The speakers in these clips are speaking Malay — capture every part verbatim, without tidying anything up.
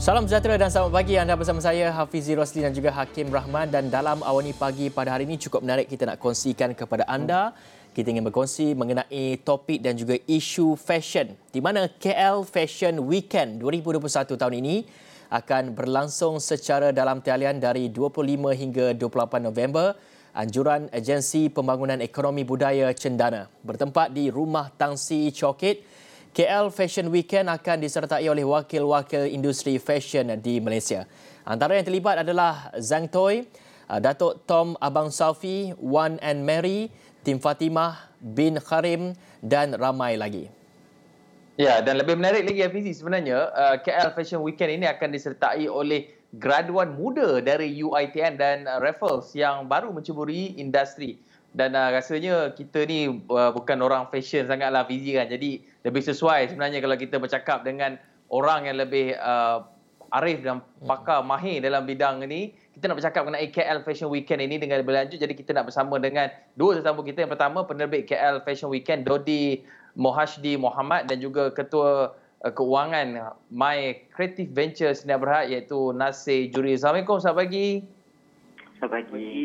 Salam sejahtera dan selamat pagi. Anda bersama saya Hafizi Rosli dan juga Hakim Rahman, dan dalam Awani Pagi pada hari ini cukup menarik kita nak kongsikan kepada anda. Kita ingin berkongsi mengenai topik dan juga isu fashion, di mana K L Fashion Weekend dua ribu dua puluh satu tahun ini akan berlangsung secara dalam talian dari dua puluh lima hingga dua puluh lapan November. Anjuran Agensi Pembangunan Ekonomi Budaya Cendana bertempat di Rumah Tangsi Coket. K L Fashion Weekend akan disertai oleh wakil-wakil industri fashion di Malaysia. Antara yang terlibat adalah Zhang Toy, Datuk Tom Abang Saufi, Wan and Mary, Tim Fatimah bin Karim dan ramai lagi. Ya, dan lebih menarik lagi Hafizi, sebenarnya K L Fashion Weekend ini akan disertai oleh graduan muda dari U I T M dan Raffles yang baru menceburi industri. Dan uh, rasanya kita ni uh, bukan orang fashion sangatlah Hafizi kan. Jadi lebih sesuai sebenarnya kalau kita bercakap dengan orang yang lebih uh, arif dan pakar mahir dalam bidang ini. Kita nak bercakap mengenai K L Fashion Weekend ini dengan lebih lanjut. Jadi kita nak bersama dengan dua tetamu kita. Yang pertama, penerbit K L Fashion Weekend Dodi Mohashdi Mohamad, dan juga ketua uh, keuangan My Creative Venture Sdn Bhd iaitu Nasir Juri. Assalamualaikum, selamat pagi. Selamat pagi.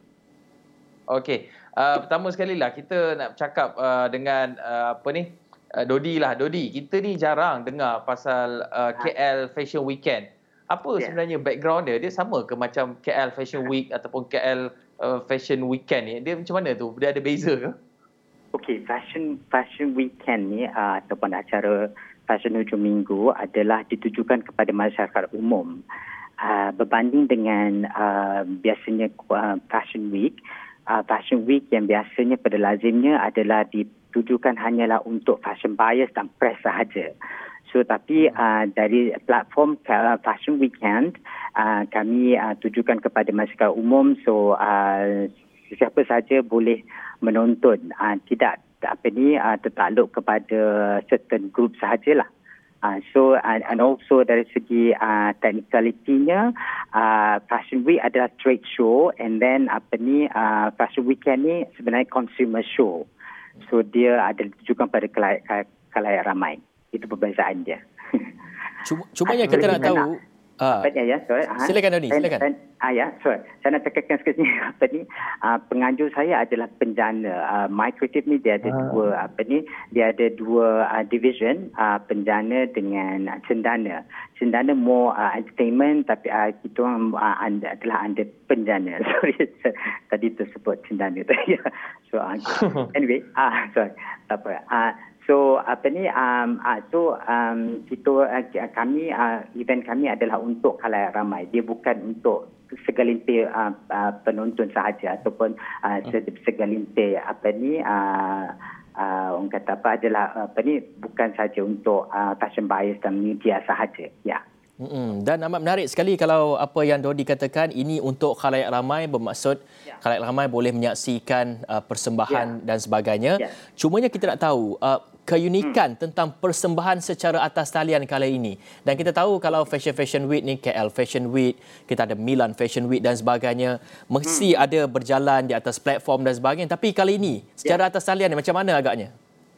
Okey, uh, pertama sekali lah kita nak bercakap uh, dengan uh, apa ni, uh, Dodi lah. Dodi, kita ni jarang dengar pasal uh, K L Fashion Weekend. Apa yeah. sebenarnya background dia? Dia sama ke macam K L Fashion Week ataupun K L uh, Fashion Weekend ni? Dia macam mana tu? Dia ada beza ke? Okey, Fashion Fashion Weekend ni uh, ataupun acara Fashion Hujung Minggu adalah ditujukan kepada masyarakat umum. Uh, berbanding dengan uh, biasanya uh, Fashion Week, uh, Fashion Week yang biasanya pada lazimnya adalah ditujukan hanyalah untuk fashion buyers dan press sahaja. So tapi uh, dari platform uh, Fashion Weekend, uh, kami uh, tujukan kepada masyarakat umum. So uh, siapa saja boleh menonton, uh, tidak apa ni uh, tertakluk kepada certain group sahajalah. Uh, so uh, and also dari segi uh, technicality-nya, uh, Fashion Week adalah trade show, and then apa ni uh, Fashion Weekend ni sebenarnya consumer show. So dia ada ditujukan pada khalayak, khalayak ramai. Itu perbezaan dia. Cuma, cumanya kita nak tahu. Apa uh, ya, sorry. Silakan Dodi, silakan. Saya, ah ya, sorry. Saya nak cakapkan sikit ni apa ni? Uh, penganjur saya adalah penjana. Uh, My Creative ni dia ada uh. dua apa ni? Dia ada dua uh, division, uh, penjana dengan uh, cendana. Cendana more uh, entertainment, tapi uh, kita orang uh, anda, adalah under penjana. Sorry, tadi tersebut cendana tadi. So uh, anyway, ah uh, sorry. Tak apa. Uh, So apa ni um, uh, so um, kita uh, kami uh, event kami adalah untuk khalayak ramai. Dia bukan untuk segelintir uh, uh, penonton sahaja ataupun uh, segelintir apa ni uh, uh, orang kata apa adalah apa ni bukan saja untuk uh, fashion buyers dan media sahaja. Ya. Mm-mm. Dan amat menarik sekali kalau apa yang Dodi katakan ini untuk khalayak ramai, bermaksud ya. khalayak ramai boleh menyaksikan uh, persembahan ya. dan sebagainya. Ya. Cumanya kita nak tahu uh, keunikan hmm. tentang persembahan secara atas talian kali ini. Dan kita tahu kalau Fashion Fashion Week ni, K L Fashion Week, kita ada Milan Fashion Week dan sebagainya, mesti hmm. ada berjalan di atas platform dan sebagainya. Tapi kali ini secara ya. atas talian ni macam mana agaknya?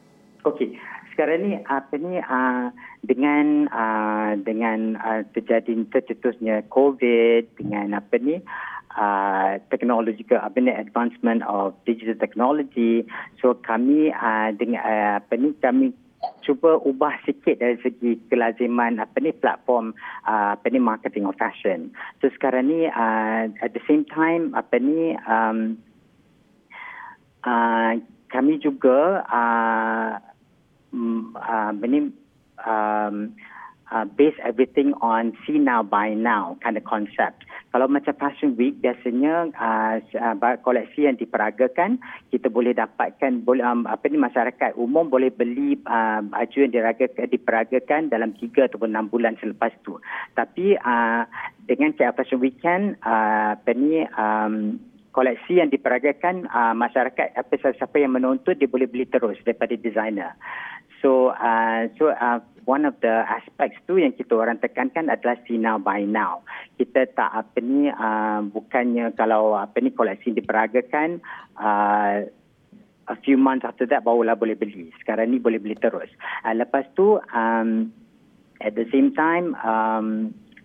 Okey. Sekarang ni apa ni uh, dengan uh, dengan uh, terjadi tercetusnya COVID, dengan apa ni uh, technological apa ni advancement of digital technology, so kami uh, dengan uh, apa ni kami cuba ubah sikit dari segi kelaziman apa ni platform uh, apa ni marketing of fashion. So sekarang ni uh, at the same time apa ni um, uh, kami juga uh, Uh, ini um, uh, base everything on see now buy now kind of concept. Kalau macam Fashion Week biasanya uh, koleksi yang diperagakan kita boleh dapatkan boleh um, apa ni masyarakat umum boleh beli uh, baju yang diragakan, diperagakan dalam tiga ataupun enam bulan selepas tu. Tapi uh, dengan K L Fashion Weekend uh, apa ni um, koleksi yang diperagakan uh, masyarakat apa siapa yang menonton dia boleh beli terus daripada designer. So, uh, so uh, one of the aspects tu yang kita orang tekankan adalah see now buy now. Kita tak apa ni uh, bukannya kalau apa ni koleksi diperagakan uh, a few months after that barulah boleh beli. Sekarang ni boleh beli terus. Uh, lepas tu um, at the same time um,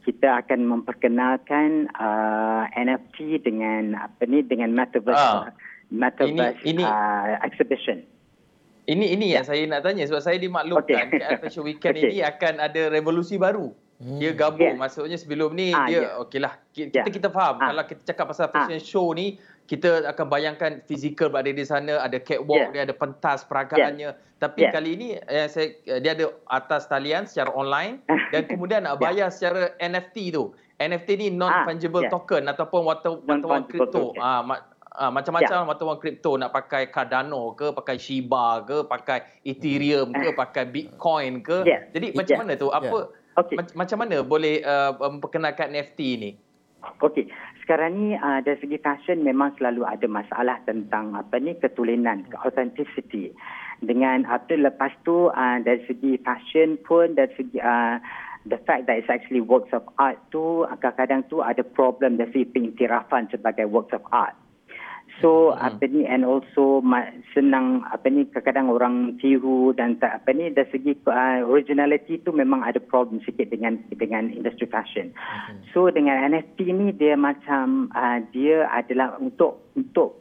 kita akan memperkenalkan uh, N F T dengan apa ni dengan metaverse Ah. metaverse Ini- ini- uh, exhibition. Ini ini yang saya nak tanya sebab saya dimaklumkan Okey. K L Fashion Weekend Okey. ini akan ada revolusi baru. Dia Yeah. gabung, maksudnya sebelum ni Ah, dia yeah. okeylah kita Yeah. kita faham Ah. kalau kita cakap pasal fashion show ni kita akan bayangkan fizikal berada di sana, ada catwalk, Yeah. dia ada pentas peragaannya. Tapi Yeah. kali ini eh, saya dia ada atas talian secara online dan kemudian nak bayar secara N F T tu. N F T ni non fungible yeah. token ataupun wata- wata wang Non-fungible kripto. token. Ah ma- Ah, macam-macam wata wang kripto, nak pakai Cardano ke, pakai Shiba ke, pakai Ethereum ke, pakai Bitcoin ke. Yeah. Jadi Yeah. macam mana tu? Apa Okey. mac- macam mana boleh uh, memperkenalkan N F T ni? Okey, sekarang ni uh, dari segi fashion memang selalu ada masalah tentang apa ni ketulinan, authenticity. Dengan apa lepas tu uh, dari segi fashion pun dari segi uh, the fact that it's actually works of art tu kadang-kadang tu ada problem dari segi pengiktirafan sebagai works of art. So hmm. apa ni and also ma- senang apa ni kadang-kadang orang tiru dan tak, apa ni dari segi uh, originality tu memang ada problem sikit dengan dengan industri fashion. Hmm. So dengan N F T ni dia macam uh, dia adalah untuk untuk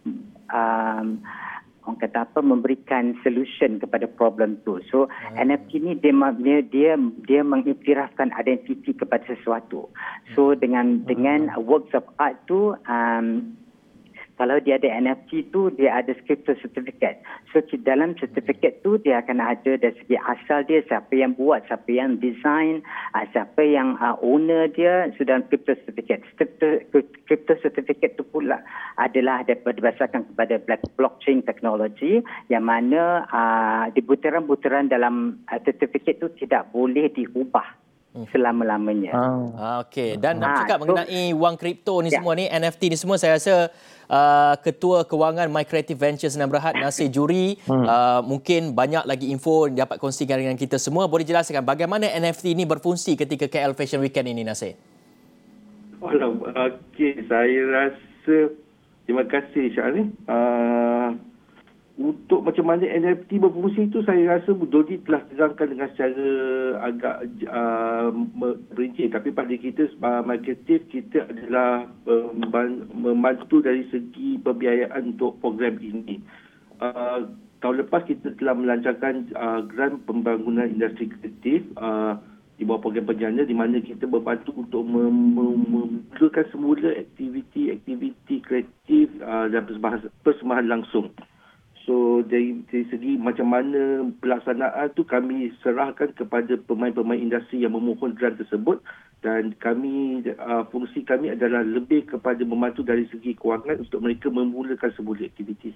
um, orang kata apa memberikan solution kepada problem tu. So hmm. N F T ni dia dia dia, dia mengiktirafkan identiti kepada sesuatu. So dengan hmm. dengan works of art tu um, kalau dia ada N F T tu, dia ada crypto certificate. So dalam certificate tu, dia akan ada dari segi asal dia, siapa yang buat, siapa yang design, uh, siapa yang uh, owner dia, so dalam crypto certificate. Crypto, crypto certificate tu pula adalah berdasarkan kepada blockchain teknologi yang mana uh, di butiran-butiran dalam uh, certificate tu tidak boleh diubah selama-lamanya. Ah, okey. Dan nak Ah, cakap so- mengenai wang kripto ni Ya. semua ni, N F T ni semua, saya rasa uh, Ketua Kewangan My Creative Ventures Senang Berhad, Nasir Juri, hmm. uh, mungkin banyak lagi info yang dapat kongsikan dengan kita semua. Boleh jelaskan bagaimana N F T ni berfungsi ketika K L Fashion Weekend ini, Nasir? Walau, okey, saya rasa terima kasih Syahri. Uh, untuk macam mana N F T berfungsi itu saya rasa Dodi telah terangkan dengan secara agak uh, merinci, tapi pada kita uh, marketing kita adalah uh, membantu dari segi pembiayaan untuk program ini. Uh, tahun lepas kita telah melancarkan uh, grant pembangunan industri kreatif uh, di bawah program penjana di mana kita membantu untuk memulakan semula aktiviti-aktiviti kreatif uh, dan persembahan, persembahan langsung. So dari, dari segi macam mana pelaksanaan tu kami serahkan kepada pemain-pemain industri yang memohon grant tersebut, dan kami uh, fungsi kami adalah lebih kepada membantu dari segi kewangan untuk mereka memulakan semula aktiviti.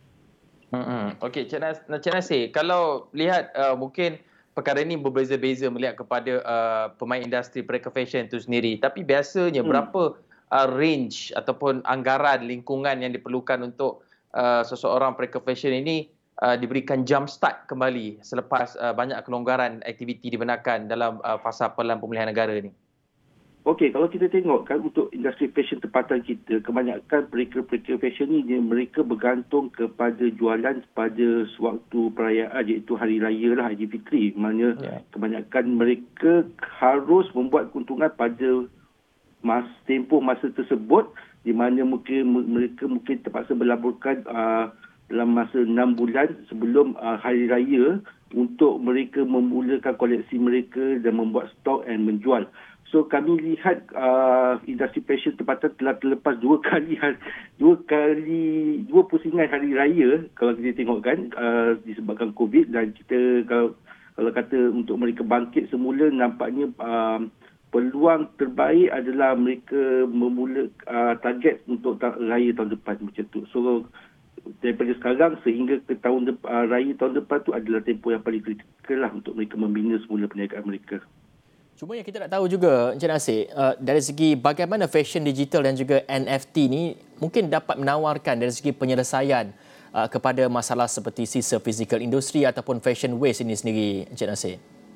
Hmm. Okey, Cik Nas, Cik Nasir, kalau lihat uh, mungkin perkara ini berbeza-beza melihat kepada uh, pemain industri mereka fashion itu sendiri, tapi biasanya hmm. berapa uh, range ataupun anggaran lingkungan yang diperlukan untuk Uh, seseorang mereka fashion ini uh, diberikan jump start kembali selepas uh, banyak kelonggaran aktiviti dibenarkan dalam uh, fasa pelan pemulihan negara ni? Okey, kalau kita tengok kan untuk industri fashion tempatan kita, kebanyakan mereka-mereka fashion ni dia, mereka bergantung kepada jualan pada sewaktu perayaan iaitu Hari Raya lah, Aidilfitri. Maknanya yeah. kebanyakan mereka harus membuat keuntungan pada masa, tempoh masa tersebut, di mana mungkin mereka mungkin terpaksa berlaburkan uh, dalam masa enam bulan sebelum uh, Hari Raya untuk mereka memulakan koleksi mereka dan membuat stok dan menjual. So kami lihat uh, industri fashion tempatan telah terlepas dua kali dua kali dua pusingan Hari Raya kalau kita tengok kan uh, disebabkan COVID, dan kita kalau kalau kata untuk mereka bangkit semula nampaknya uh, peluang terbaik adalah mereka memula uh, target untuk ta- raya tahun depan macam tu. So daripada sekarang sehingga ke tahun depan, uh, raya tahun depan tu adalah tempoh yang paling kritikal lah untuk mereka membina semula perniagaan mereka. Cuma yang kita nak tahu juga, Encik Nasir, uh, dari segi bagaimana fashion digital dan juga N F T ni mungkin dapat menawarkan dari segi penyelesaian uh, kepada masalah seperti sisa physical industry ataupun fashion waste ini sendiri, Encik Nasir?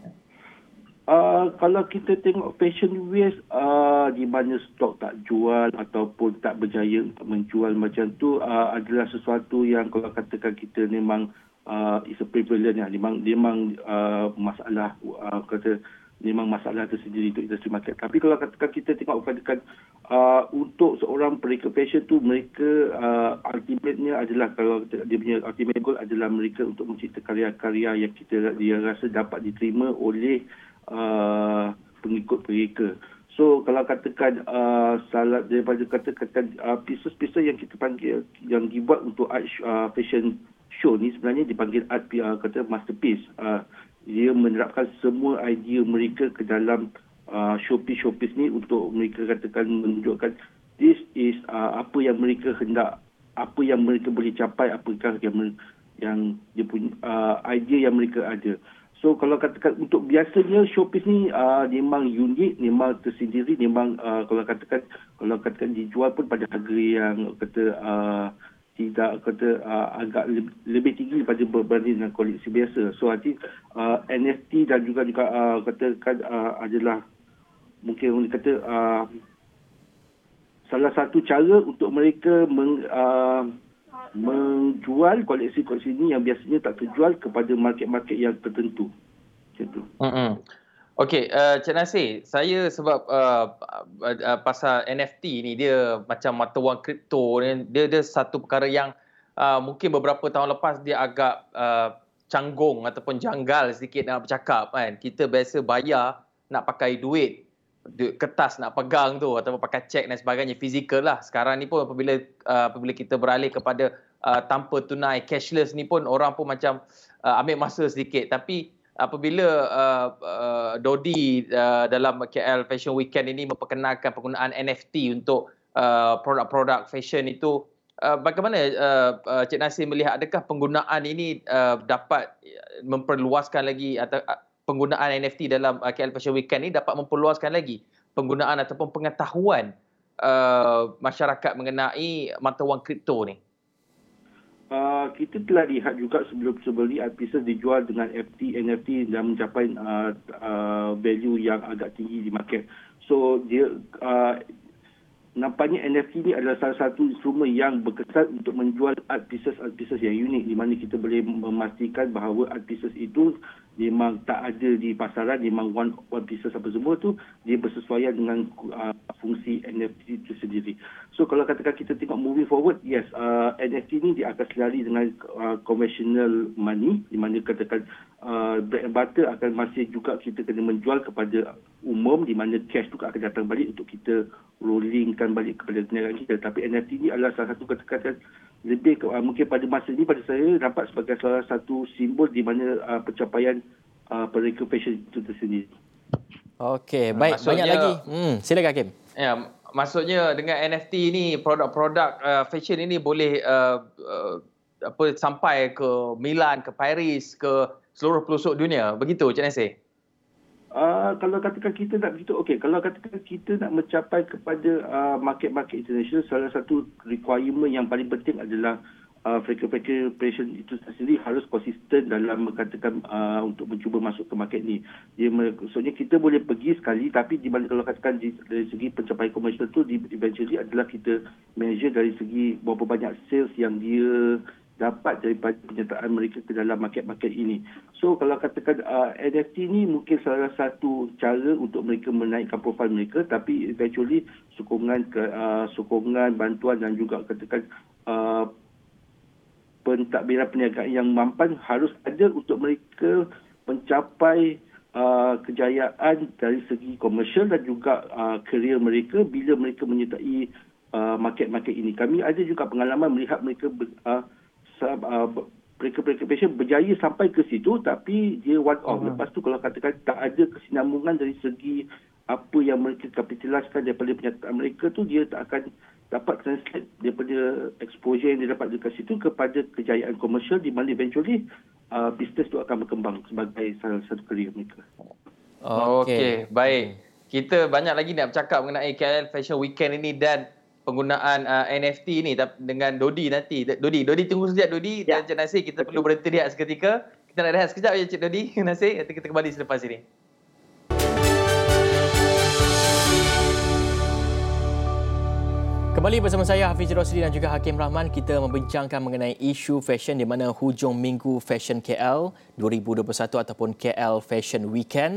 Uh, kalau kita tengok fashion waste uh, di mana stok tak jual ataupun tak berjaya untuk menjual macam tu uh, adalah sesuatu yang kalau katakan kita memang uh, is a prevalent ya, memang memang uh, masalah uh, kata memang masalah tersendiri untuk industri market. Tapi kalau katakan kita tengok katakan uh, untuk seorang pereca fashion tu, mereka uh, ultimate-nya adalah, kalau dia punya ultimate goal adalah mereka untuk mencipta karya-karya yang kita dia rasa dapat diterima oleh uh, pengikut mereka. So kalau katakan uh, salah daripada katakan uh, pieces-pieces yang kita panggil yang dibuat untuk art uh, fashion show ni sebenarnya dipanggil art uh, kata masterpiece. Uh, dia menerapkan semua idea mereka ke dalam uh, showpiece-showpiece ni untuk mereka katakan menunjukkan this is uh, apa yang mereka hendak, apa yang mereka boleh capai, apakah yang yang dia punya uh, idea yang mereka ada. So kalau katakan untuk biasanya showpiece ni uh, memang unik, memang tersendiri, memang uh, kalau katakan kalau katakan dijual pun pada harga yang kata uh, tidak kata uh, agak lebih, lebih tinggi daripada berbanding dengan koleksi biasa. So nanti uh, N F T dan juga juga uh, katakan uh, adalah mungkin orang kata uh, salah satu cara untuk mereka meng, uh, menjual koleksi-koleksi ini yang biasanya tak terjual kepada market-market yang tertentu. Macam tu. Mm-hmm. Okey, uh, Cik Nasir, saya sebab uh, uh, pasal N F T ni, dia macam mata wang kripto ni, dia dia satu perkara yang uh, mungkin beberapa tahun lepas dia agak uh, canggung ataupun janggal sedikit nak bercakap kan. Kita biasa bayar nak pakai duit, duit kertas nak pegang tu ataupun pakai cek dan sebagainya, fizikal lah. Sekarang ni pun apabila uh, apabila kita beralih kepada uh, tanpa tunai, cashless ni pun orang pun macam uh, ambil masa sedikit. Tapi apabila uh, uh, Dodi uh, dalam K L Fashion Weekend ini memperkenalkan penggunaan N F T untuk uh, produk-produk fashion itu, uh, bagaimana uh, uh, Cik Nasir melihat, adakah penggunaan ini uh, dapat memperluaskan lagi atau uh, penggunaan N F T dalam uh, K L Fashion Weekend ini dapat memperluaskan lagi penggunaan ataupun pengetahuan uh, masyarakat mengenai mata wang kripto ni? Uh, kita telah lihat juga sebelum-sebelum ni art pieces dijual dengan F T, N F T dan mencapai uh, uh, value yang agak tinggi di market. So dia uh, nampaknya N F T ni adalah salah satu instrumen yang berkesan untuk menjual art pieces art pieces yang unik, di mana kita boleh memastikan bahawa art pieces itu memang tak ada di pasaran, memang one one pieces apa semua tu dia bersesuaian dengan uh, fungsi N F T itu sendiri. So kalau katakan kita tengok moving forward, yes, uh, N F T ni dia akan selari dengan uh, conventional money, di mana katakan uh, bread and butter akan masih juga kita kena menjual kepada umum, di mana cash tu akan datang balik untuk kita rollingkan balik kepada perniagaan kita. Tapi N F T ni adalah salah satu katakan lebih ke, uh, mungkin pada masa ini pada saya nampak sebagai salah satu simbol di mana uh, pencapaian uh, pereca fashion itu tersendiri. Okey, baik. Maksudnya, banyak lagi. Hmm, silakan Hakim. Ya, maksudnya dengan N F T ni, produk-produk uh, fashion ini boleh uh, uh, apa sampai ke Milan, ke Paris, ke seluruh pelosok dunia. Begitu Cik Nasir? Uh, kalau katakan kita nak begitu, okey. Kalau katakan kita nak mencapai kepada uh, market-market international, salah satu requirement yang paling penting adalah uh, frequency operation itu sendiri harus konsisten dalam mengatakan uh, untuk mencuba masuk ke market ni. Dia maksudnya kita boleh pergi sekali, tapi di mana kalau katakan di, dari segi pencapaian komersial tu di, eventually adalah kita measure dari segi berapa banyak sales yang dia dapat daripada penyertaan mereka ke dalam market-market ini. So kalau katakan uh, N F T ni mungkin salah satu cara untuk mereka menaikkan profil mereka, tapi eventually sokongan ke uh, sokongan bantuan dan juga katakan uh, pentadbiran perniagaan yang mampan harus ada untuk mereka mencapai uh, kejayaan dari segi komersial dan juga uh, kerjaya mereka bila mereka menyertai uh, market-market ini. Kami ada juga pengalaman melihat mereka ber, uh, mereka-mereka berjaya sampai ke situ, tapi dia one off. Uh-huh. Lepas tu kalau katakan tak ada kesinambungan dari segi apa yang mereka kapitaliskan daripada penyertaan mereka tu, dia tak akan dapat translate daripada exposure yang dia dapat dekat situ kepada kejayaan komersial, di mana eventually uh, bisnes tu akan berkembang sebagai salah satu kerjaya mereka. Okey, okay, baik. Kita banyak lagi nak bercakap mengenai K L Fashion Weekend ini dan penggunaan uh, N F T ni dengan Dodi nanti. Dodi, Dodi tunggu sekejap Dodi ya. Dan Cik Nasir, kita okay. perlu berhenti rehat seketika. Kita nak rehat sekejap ya Cik Dodi, Nasir. Nanti kita kembali selepas ini. Kembali bersama saya Hafiz Rosli dan juga Hakim Rahman. Kita membincangkan mengenai isu fashion di mana hujung minggu Fashion K L dua ribu dua puluh satu ataupun K L Fashion Weekend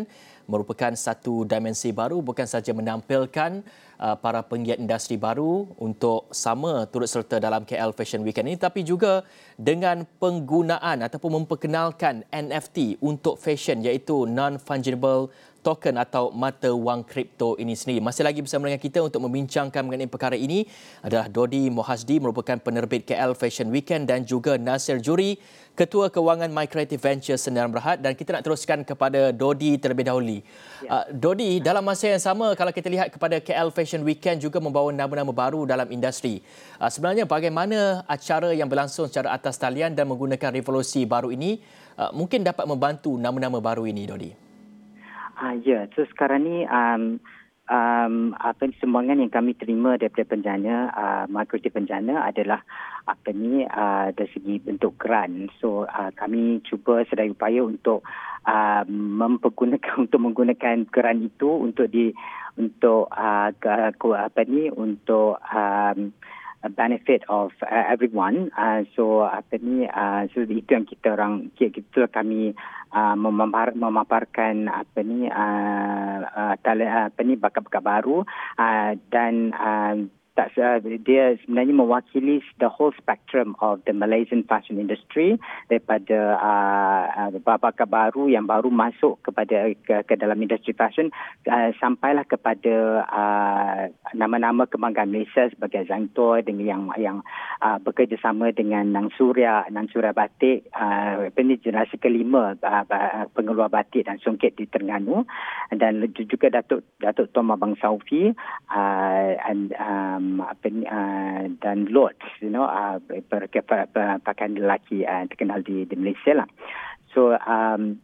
merupakan satu dimensi baru, bukan sahaja menampilkan uh, para penggiat industri baru untuk sama turut serta dalam K L Fashion Weekend ini, tapi juga dengan penggunaan ataupun memperkenalkan N F T untuk fashion, iaitu non-fungible token atau mata wang kripto ini sendiri. Masih lagi bersama dengan kita untuk membincangkan mengenai perkara ini adalah Dodi Mohazdi, merupakan penerbit K L Fashion Weekend, dan juga Nasir Juri, Ketua Kewangan My Creative Ventures Sdn Bhd. Dan kita nak teruskan kepada Dodi terlebih dahulu. Ya. Uh, Dodi, dalam masa yang sama, kalau kita lihat kepada K L Fashion Weekend juga membawa nama-nama baru dalam industri. Uh, sebenarnya bagaimana acara yang berlangsung secara atas talian dan menggunakan revolusi baru ini uh, mungkin dapat membantu nama-nama baru ini, Dodi? Ah ya, so sekarang ni um, um, apa ni sumbangan yang kami terima daripada penjana, uh, Marketing Penjana adalah apa ni uh, dari segi bentuk grant. So uh, kami cuba sedaya upaya untuk uh, mempergunakan untuk menggunakan grant itu untuk di untuk uh, ke, ke, apa ni untuk um, benefit of uh, everyone. Uh, so apa ni uh, so itu yang kita orang kita kami uh, memapar, memaparkan apa ni uh, uh, tala, apa ni bakat-bakat baru uh, dan uh, tak, uh, dia sebenarnya mewakili the whole spectrum of the Malaysian fashion industry, daripada uh, uh, bakat baru yang baru masuk kepada ke, ke dalam industri fashion uh, sampailah kepada uh, nama-nama kebanggaan Malaysia sebagai Zangtor dengan yang yang uh, bekerjasama dengan Nang Surya, Nang Surya Batik, uh, ini generasi kelima uh, pengeluar batik dan songket di Terengganu, dan juga Datuk Datuk Tom Abang Saufi uh, and um, apa ni uh, dan Lord, you know, uh, pakaian lelaki uh, terkenal di, di Malaysia lah. So um,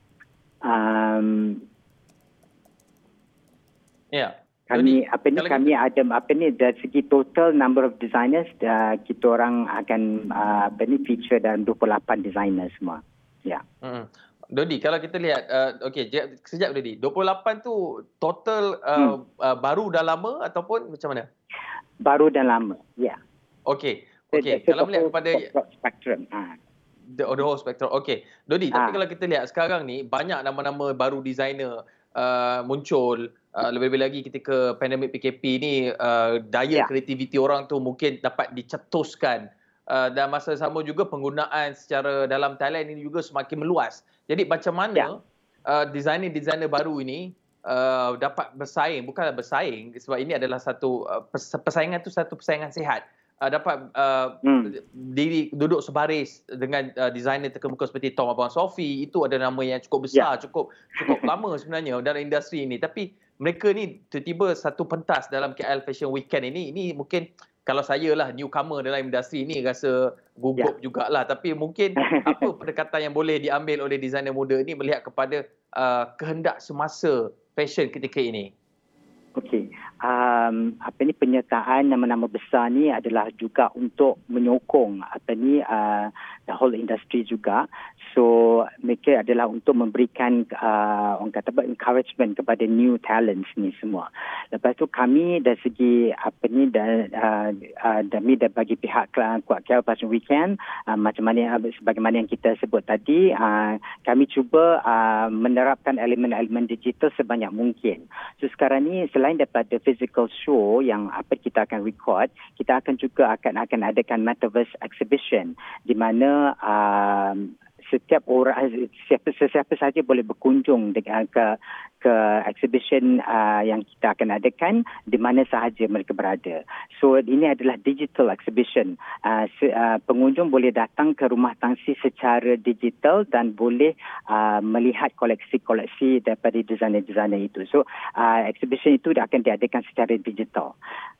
um, ya. Yeah. Kami apa ni kami kita... ada apa ni dari segi total number of designers, uh, kita orang akan uh, apa ni feature dalam dua puluh lapan designer semua. Ya. Yeah. Hmm. Dodi, kalau kita lihat, uh, okey, sekejap Dodi, dua puluh lapan tu total uh, hmm. uh, baru dan lama ataupun macam mana? Baru dan lama, ya. Yeah. Okey, okey. So, kalau melihat kepada spectrum, ah. The, the whole spectrum. Okey, Dodi, ah. tapi kalau kita lihat sekarang ni banyak nama-nama baru designer uh, muncul. Uh, lebih-lebih lagi ketika pandemik P K P ni, uh, daya yeah. kreativiti orang tu mungkin dapat dicetuskan. Uh, dan masa sama juga penggunaan secara dalam talent ini juga semakin meluas. Jadi macam mana yeah. uh, designer-designer baru ini uh, dapat bersaing, bukanlah bersaing sebab ini adalah satu uh, persaingan tu satu persaingan sihat. Uh, dapat uh, hmm. diri duduk sebaris dengan uh, designer terkemuka seperti Tom Abang Sofi. Itu ada nama yang cukup besar, yeah. cukup cukup lama sebenarnya dalam industri ini. Tapi mereka ni tiba-tiba satu pentas dalam K L Fashion Weekend ini. Ini mungkin kalau saya lah newcomer dalam industri ni rasa gugup yeah. jugalah. Tapi mungkin apa pendekatan yang boleh diambil oleh designer muda ni melihat kepada uh, kehendak semasa fashion ketika ini? Okey, um, apa ni penyertaan nama-nama besar ni adalah juga untuk menyokong apa ni uh, the whole industry juga. So mereka adalah untuk memberikan uh, orang kata encouragement kepada new talents ni semua. Lepas tu kami dari segi apa ni dan uh, uh, demi dan bagi pihak Kuat K L Fashion Weekend, uh, macam mana sebagaimana yang kita sebut tadi, uh, kami cuba uh, menerapkan elemen-elemen digital sebanyak mungkin. So sekarang ni selain daripada physical show yang apa kita akan record, kita akan juga akan akan adakan metaverse exhibition di mana uh, setiap orang, siapa sesiapa saja boleh berkunjung dengan ke ke exhibition uh, yang kita akan adakan di mana sahaja mereka berada. So ini adalah digital exhibition. Uh, se, uh, pengunjung boleh datang ke rumah tangsi secara digital dan boleh uh, melihat koleksi-koleksi daripada designer-designer itu. So uh, exhibition itu akan diadakan secara digital.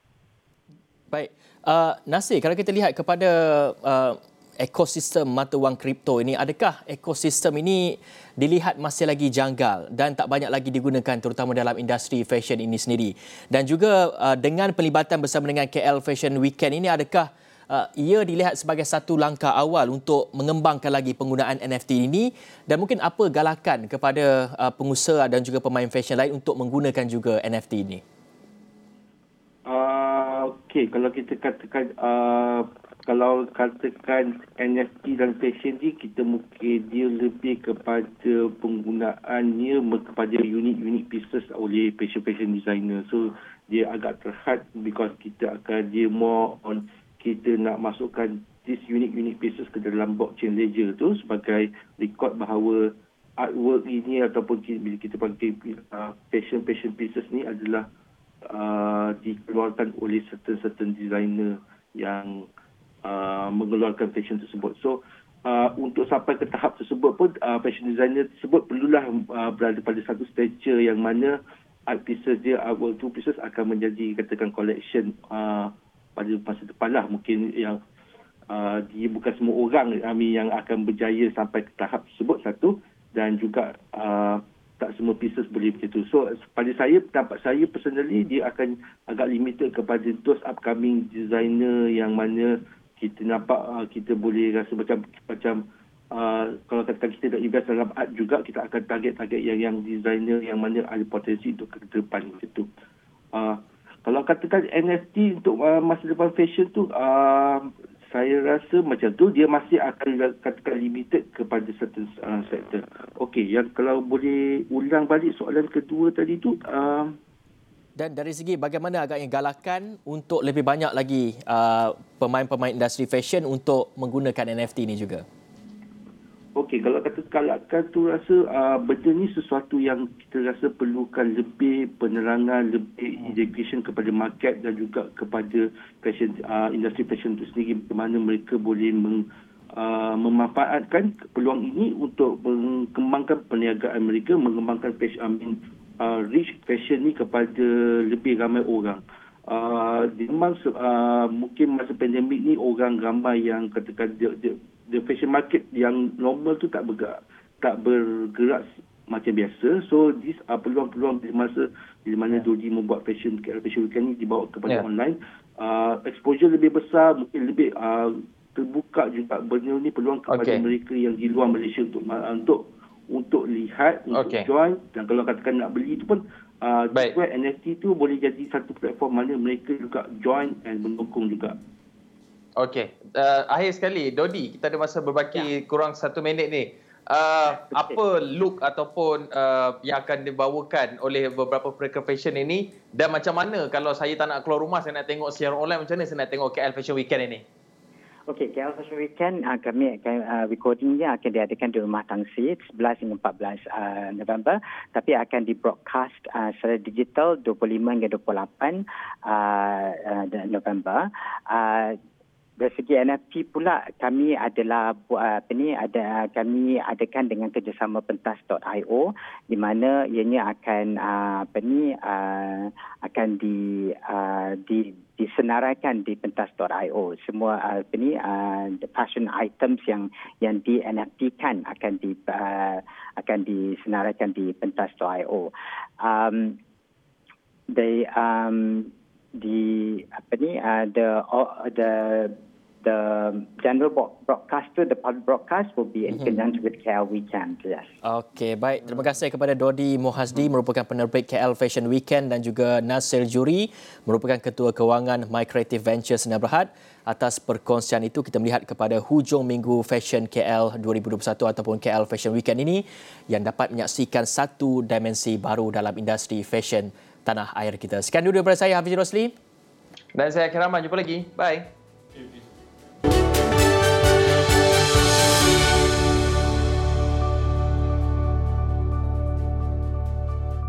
Baik, uh, Nasir, kalau kita lihat kepada uh, ekosistem mata wang kripto ini, adakah ekosistem ini dilihat masih lagi janggal dan tak banyak lagi digunakan terutama dalam industri fashion ini sendiri? Dan juga uh, dengan pelibatan bersama dengan K L Fashion Weekend ini, adakah uh, ia dilihat sebagai satu langkah awal untuk mengembangkan lagi penggunaan N F T ini, dan mungkin apa galakan kepada uh, pengusaha dan juga pemain fashion lain untuk menggunakan juga N F T ini? Uh, Okey, kalau kita katakan uh, kalau katakan N F T dan fashion ni, kita mungkin dia lebih kepada penggunaannya kepada unique-unique pieces oleh fashion-fashion designer. So dia agak terhad because kita akan dia more on kita nak masukkan this unique-unique pieces ke dalam blockchain ledger tu sebagai record bahawa artwork ini ataupun bila kita panggil uh, fashion-fashion pieces ni adalah uh, dikeluarkan oleh certain-certain designer yang uh, mengeluarkan fashion tersebut. So uh, untuk sampai ke tahap tersebut pun uh, fashion designer tersebut perlulah uh, berada pada satu stature yang mana art pieces dia, artwork two pieces akan menjadi katakan collection uh, pada masa depan lah. Mungkin yang uh, dia bukan semua orang I mean, yang akan berjaya sampai ke tahap tersebut satu, dan juga uh, tak semua pieces boleh macam tu. So pada saya, pendapat saya personally, dia akan agak limited kepada those upcoming designer yang mana kita nampak uh, kita boleh rasa macam macam uh, kalau katakan kita nak invest dalam art juga, kita akan target-target yang yang designer yang mana ada potensi untuk ke depan macam tu. Uh, kalau katakan N F T untuk uh, masa depan fashion tu, uh, saya rasa macam tu, dia masih akan katakan limited kepada certain uh, sektor. Okey, yang kalau boleh ulang balik soalan kedua tadi tu. Uh, Dan dari segi bagaimana agaknya galakan untuk lebih banyak lagi uh, pemain-pemain industri fashion untuk menggunakan N F T ni juga? Okey, kalau kata galakan tu rasa uh, benda ni sesuatu yang kita rasa perlukan lebih penerangan, lebih education kepada market dan juga kepada fashion uh, industri fashion itu sendiri, bagaimana mereka boleh meng, uh, memanfaatkan peluang ini untuk mengembangkan perniagaan mereka, mengembangkan fashion, I mean, uh, rich fashion ni kepada lebih ramai orang. Uh, memang uh, mungkin masa pandemik ni orang ramai yang katakan dia, dia the fashion market yang normal tu tak bergerak, tak bergerak macam biasa. So this are peluang-peluang di masa di mana yeah. Dodi membuat fashion fashion weekend ni dibawa kepada yeah. online. Uh, exposure lebih besar, mungkin lebih uh, terbuka juga benda ni peluang kepada okay. mereka yang di luar Malaysia untuk untuk untuk lihat, untuk okay. join, dan kalau katakan nak beli tu pun uh, N F T tu boleh jadi satu platform mana mereka juga join dan mendukung juga. Okey, uh, akhir sekali, Dodi, kita ada masa berbaki ya. kurang satu minit ni. Uh, apa look ataupun uh, yang akan dibawakan oleh beberapa pekerja fashion ini, dan macam mana kalau saya tak nak keluar rumah, saya nak tengok secara online, macam mana saya nak tengok K L Fashion Weekend ini? Okey, K L Fashion Weekend uh, kami akan uh, recordingnya akan diadakan di Rumah Tangsi sebelas hingga empat belas uh, November, tapi akan di broadcast uh, secara digital dua puluh lima hingga dua puluh lapan uh, uh, November. Uh, Dari segi N F T pula, kami adalah apa ni ada kami adakan dengan kerjasama pentas dot i o, di mana ianya akan apa ni akan di di disenaraikan di pentas dot i o. Semua apa ni fashion items yang yang di N F T kan akan di akan disenaraikan di pentas dot i o. Um, the um, the apa ni uh, the uh, the the general broadcaster, the public broadcast will be in conjunction with K L Weekend. Yes. Okey, baik. Terima kasih kepada Dodi Mohazdi, merupakan penerbit K L Fashion Weekend, dan juga Nasir Juri, merupakan Ketua Kewangan My Creative Ventures Sdn Bhd. Atas perkongsian itu, kita melihat kepada hujung minggu Fashion K L dua ribu dua puluh satu ataupun K L Fashion Weekend ini yang dapat menyaksikan satu dimensi baru dalam industri fashion tanah air kita. Sekian dulu daripada saya, Hafiz Rosli. Dan saya Akhil Rahman. Jumpa lagi. Bye.